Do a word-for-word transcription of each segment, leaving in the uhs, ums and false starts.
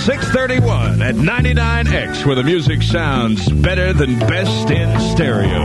six thirty-one at ninety-nine X, where the music sounds better than best in stereo.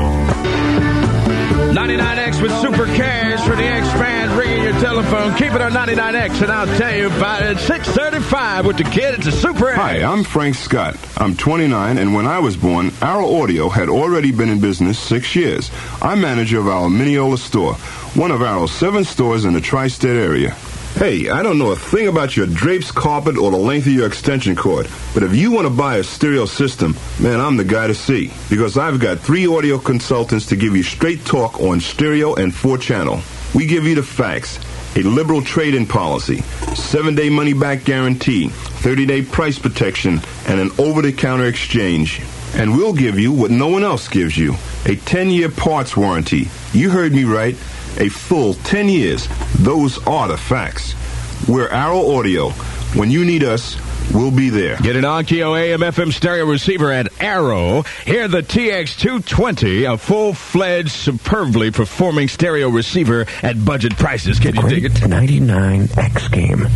ninety-nine X with Super Cash for the X-Band. Ringing your telephone. Keep it on ninety-nine X, and I'll tell you about it at six thirty-five with the kid. It's a Super X. Hi, I'm Frank Scott. I'm twenty-nine, and when I was born, Arrow Audio had already been in business six years. I'm manager of our Mineola store, one of Arrow's seven stores in the tri-state area. Hey, I don't know a thing about your drapes, carpet, or the length of your extension cord, but if you want to buy a stereo system, man, I'm the guy to see, because I've got three audio consultants to give you straight talk on stereo and four-channel. We give you the facts, a liberal trade-in policy, seven-day money-back guarantee, thirty-day price protection, and an over-the-counter exchange. And we'll give you what no one else gives you, a ten-year parts warranty. You heard me right. A full ten years. Those are the facts. We're Arrow Audio. When you need us, we'll be there. Get an Onkyo A M F M stereo receiver at Arrow. Hear the T X two twenty, a full-fledged, superbly performing stereo receiver at budget prices. Can you dig it? ninety-nine X game.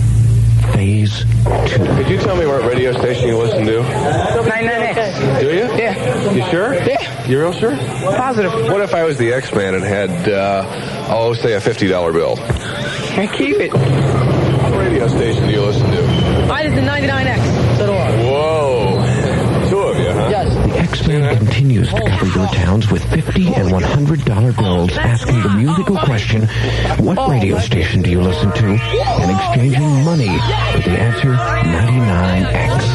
Phase two. Could you tell me what radio station you listen to? ninety-nine X. Do you? Yeah. You sure? Yeah. You real sure? Positive. What if I was the X-Man and had, uh, oh, say a fifty dollar bill? I keep it. What radio station do you listen to? I listen to ninety-nine X. So do I. Whoa. Two of you, huh? Yes. The X-Man continues to cover your towns with fifty and one hundred dollar bills, asking the musical question, what radio station do you listen to? And exchanging money with the answer, ninety-nine X.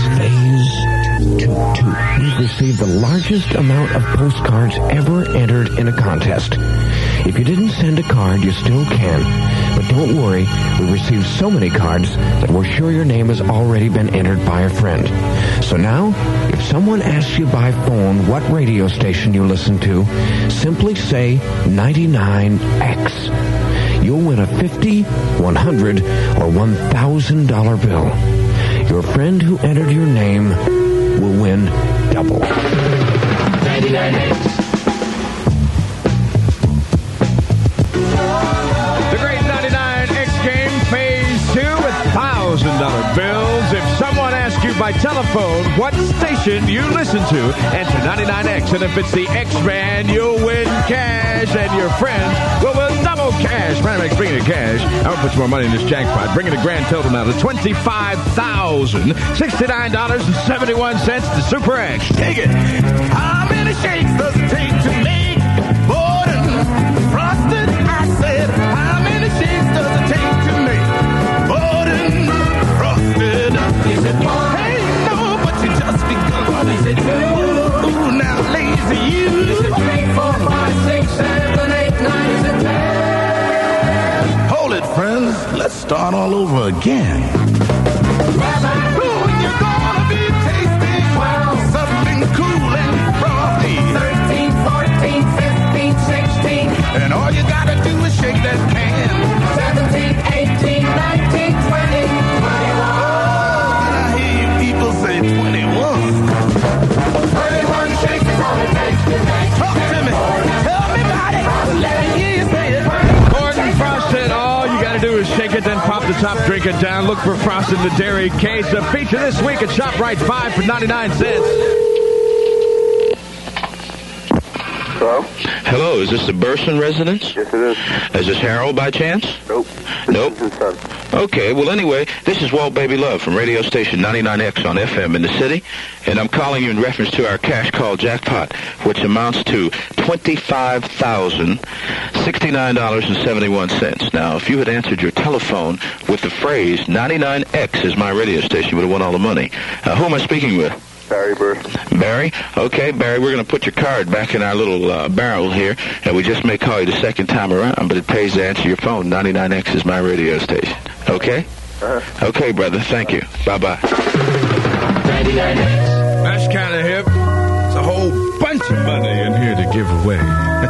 Phase two. We've received the largest amount of postcards ever entered in a contest. If you didn't send a card, you still can. But don't worry, we received so many cards that we're sure your name has already been entered by a friend. So now, if someone asks you by phone what radio station you listen to, simply say ninety-nine X. You'll win a fifty, one hundred, or one thousand dollar bill. Your friend who entered your name will win double. ninety-nine X. The great ninety-nine X game, phase two with one thousand dollar bills. If someone asks you by telephone what station you listen to, enter ninety-nine X. And if it's the X-Man, you'll win cash, and your friends will win double cash. Panamex, bringing in cash. I'm going to put some more money in this jackpot, bringing the grand total now to twenty-five thousand sixty-nine dollars and seventy-one cents to Super X. Take it. How many shakes does it take to make Borden frosted? I said, how many shakes does it take to make Borden frosted? He said, one. Hey, no, but you just begun. He said, two. Ooh, now lazy you. He said, three, four, five, six, seven, eight, nine, he said, ten. Hold it, friends. Let's start all over again. Ooh, you're gonna be tasting wow, something cool and frothy. thirteen, fourteen, fifteen, sixteen. And all you gotta do is shake that can. seventeen, eighteen, nineteen, twenty, twenty-one. Oh, and I hear you people say twenty-one. twenty-one shakes is all it takes to make. Talk to me. Tell me about it. Let me hear you say it. Gordon Frosted, all you got to do is shake it, then pop the top, drink it down. Look for Frosted the Dairy Case. A feature this week at ShopRite five for ninety-nine cents. Hello? Hello, is this the Burson residence? Yes, it is. Is this Harold by chance? Nope. Nope. This is his son. Okay, well, anyway, this is Walt Baby Love from radio station ninety-nine X on F M in the city, and I'm calling you in reference to our cash call jackpot, which amounts to twenty-five thousand sixty-nine dollars and seventy-one cents. Now, if you had answered your telephone with the phrase ninety-nine X is my radio station, you would have won all the money. Uh, who am I speaking with? Barry Burson. Barry? Okay, Barry, we're going to put your card back in our little uh, barrel here, and we just may call you the second time around, but it pays to answer your phone. ninety-nine X is my radio station. Okay? Uh-huh. Okay, brother. Thank you. Bye-bye. ninety-nine X. That's kind of hip. It's a whole bunch of money in here to give away.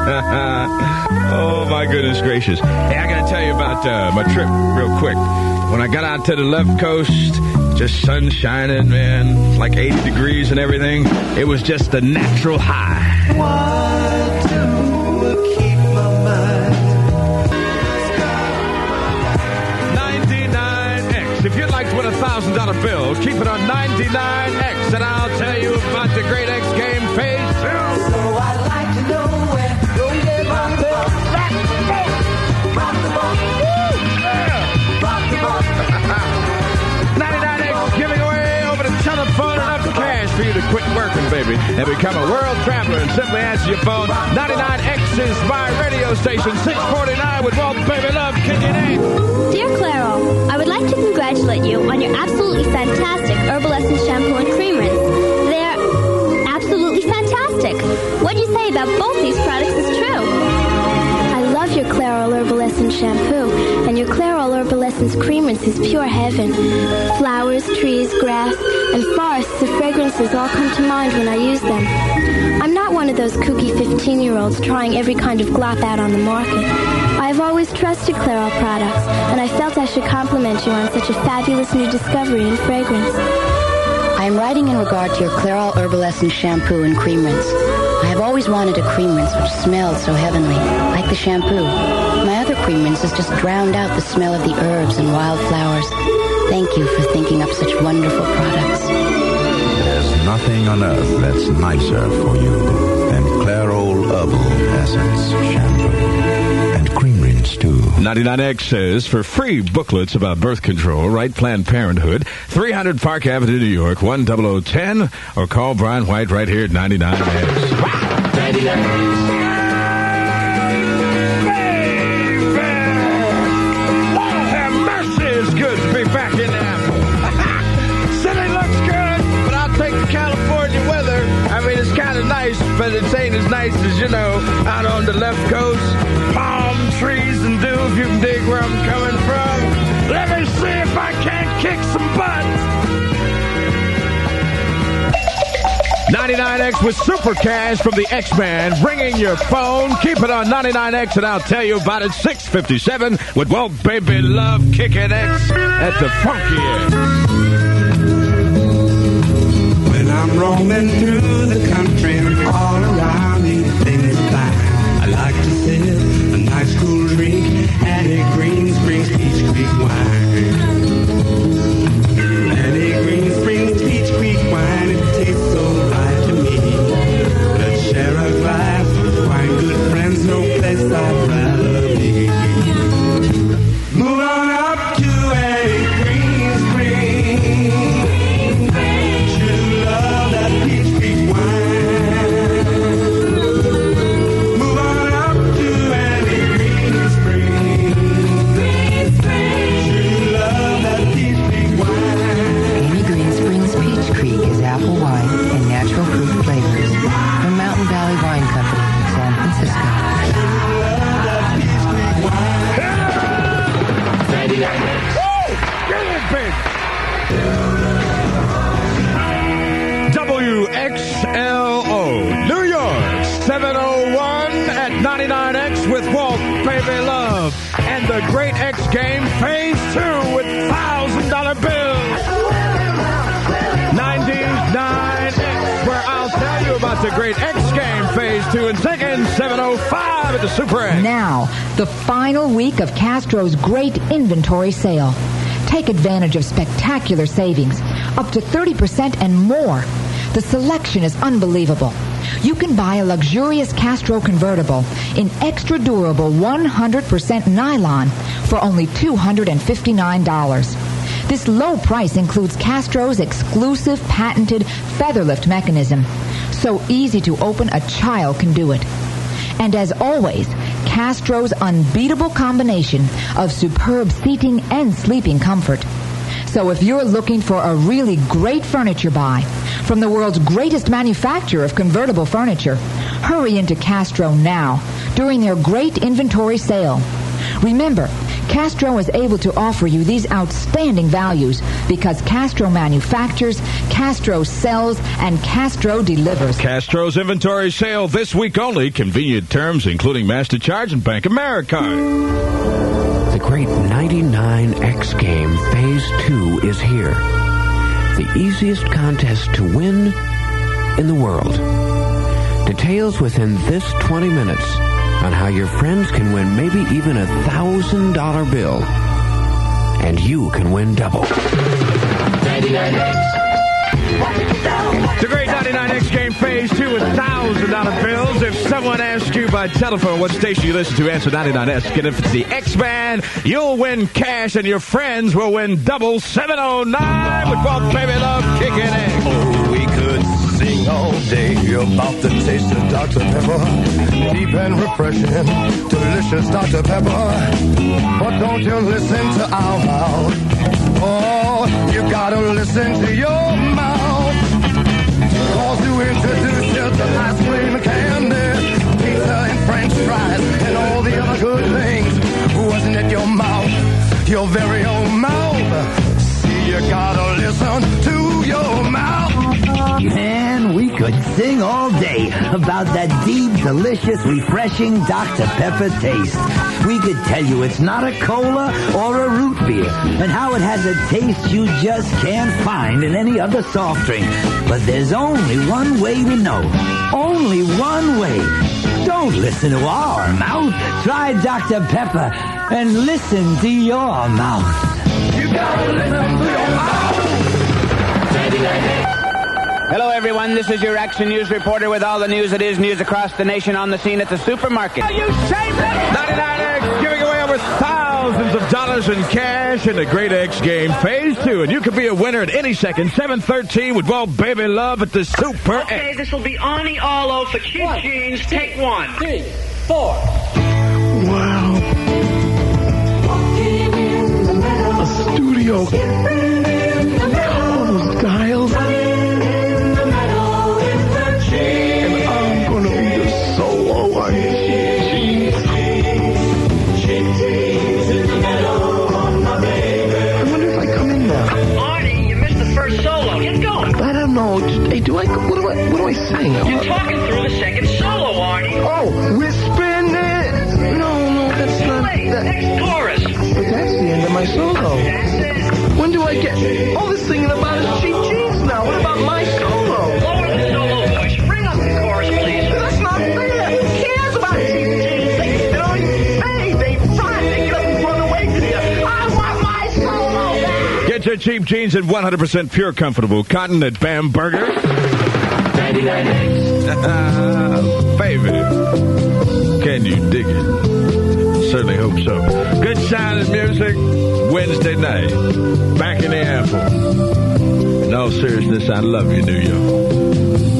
Oh, my goodness gracious. Hey, I got to tell you about uh, my trip real quick. When I got out to the left coast, just sun shining, man, like eighty degrees and everything. It was just a natural high. Why do keep my mind? ninety-nine X. If you'd like to win a one thousand dollar bill, keep it on ninety-nine X, and I'll tell you about the Great X Game Phase two. So I'd like to know where you get my bill. Rock the boat. Rock the boat. Yeah. Rock the boat. ninety-nine X giving away over the telephone enough cash for you to quit working, baby, and become a world traveler. And simply answer your phone. ninety-nine X is my radio station. six forty-nine with Walt Baby Love kicking in. Dear Claro, I would like to congratulate you on your absolutely fantastic Herbal Essence shampoo and cream rinse. They're absolutely fantastic. What you say about both these products is true. I love your Clairol Herbal Essence shampoo, and your Clairol Herbal Essence cream rinse is pure heaven. Flowers, trees, grass, and forests of fragrances all come to mind when I use them. I'm not one of those kooky fifteen-year-olds trying every kind of glop out on the market. I've always trusted Clairol products, and I felt I should compliment you on such a fabulous new discovery in fragrance. I am writing in regard to your Clairol Herbal Essence shampoo and cream rinse. I have always wanted a cream rinse which smelled so heavenly, like the shampoo. My other cream rinses just drowned out the smell of the herbs and wildflowers. Thank you for thinking up such wonderful products. There's nothing on earth that's nicer for you than Clairol Herbal Essence shampoo. And cream rinse, too. ninety-nine X says, for free booklets about birth control, write Planned Parenthood, three hundred Park Avenue, New York, one oh oh ten, or call Brian White right here at ninety-nine X. ninety-nine Back in Apple. City looks good, but I'll take the California weather. I mean, it's kind of nice, but it ain't as nice as, you know, out on the left coast. Palm trees and dew, if you can dig where I'm coming from. Let me see if I can't kick some butt. ninety-nine X with super cash from the X-Man, ringing your phone. Keep it on ninety-nine X, and I'll tell you about it. six fifty-seven with Walt Baby Love kicking X at the Funky X. When I'm roaming through the country, all around me things are fine. I like to sip a nice cool drink at a Green Springs Peach Creek wine. At a Green Springs Peach Creek wine, it tastes so right to me. Let's share a glass of wine, good friends, no place I'd rather be. Move on up to a Green Springs. True love that Peach Creek wine. Move on up to any Green Springs. True love that Peach Creek wine. Amy Green Springs Peach Creek is apple wine and natural fruit flavors from Mountain Valley Wine Company in San Francisco. W X L O, New York, seven oh one at ninety-nine X with Walt Baby Love. And the Great X Game Phase two with one thousand dollar bills. ninety-nine X, where I'll tell you about the Great X Game Phase two in seconds. seven oh five at the Super X. Now, the final week of Castro's great inventory sale. Take advantage of spectacular savings, up to thirty percent and more. The selection is unbelievable. You can buy a luxurious Castro convertible in extra durable one hundred percent nylon for only two hundred fifty-nine dollars. This low price includes Castro's exclusive patented feather lift mechanism. So easy to open, a child can do it. And as always, Castro's unbeatable combination of superb seating and sleeping comfort. So if you're looking for a really great furniture buy from the world's greatest manufacturer of convertible furniture, hurry into Castro now during their great inventory sale. Remember, Castro is able to offer you these outstanding values because Castro manufactures, Castro sells, and Castro delivers. Castro's inventory sale this week only. Convenient terms, including MasterCharge and Bank America. The great ninety-nine X Game Phase two is here. The easiest contest to win in the world. Details within this twenty minutes on how your friends can win maybe even a one thousand dollar bill. And you you can win double. ninety-nine X. The great ninety-nine X game phase two with one thousand dollar bills. If someone asks you by telephone what station you listen to, answer ninety-nine X. And if it's the X-Band, you'll win cash and your friends will win double. seven oh nine with Walt Baby Love kicking in. Oh, we could sing all day about the taste of Doctor Pepper. Deep and refreshing, delicious Doctor Pepper. But don't you listen to our mouth. Oh, you gotta listen to your mouth. Cause you introduce you to ice cream and candy, pizza and french fries, and all the other good things. Wasn't it your mouth, your very own mouth? See, you gotta listen to your mouth. Man, we could sing all day about that deep, delicious, refreshing Doctor Pepper taste. We could tell you it's not a cola or a root beer, and how it has a taste you just can't find in any other soft drink. But there's only one way to know. Only one way. Don't listen to our mouth. Try Doctor Pepper and listen to your mouth. You gotta listen to your mouth. ninety-nine X. Hello, everyone. This is your Action News reporter with all the news that is news across the nation on the scene at the supermarket. Are you shameless? ninety-nine X giving away over thousands of dollars in cash in the Great X Game Phase two. And you could be a winner at any second. seven thirteen with Walt Baby Love at the Super X. Okay, this will be Ani Allo for Cheap one, Jeans. Two, Take one. Three, four. Wow. A studio. All those dials. Hey, do I, what do I, what do I sing? You're talking through the second solo, Arnie. Oh, we're spinning. No, no, that's not. Wait, that. Next chorus. But that's the end of my solo. When do I get, all this singing about is Cheap Jeans now. What about my solo? Lower the solo voice. Bring up the chorus, please. That's not fair. Who cares about Cheap Jeans? They, they don't even pay. They run. They get up and run away from you. I want my solo back. Get your Cheap Jeans in one hundred percent pure comfortable cotton at Bamberger. ninety-nine X. Baby, can you dig it? Certainly hope so. Good sound and music. Wednesday night. Back in the Apple. In all seriousness, I love you, New York.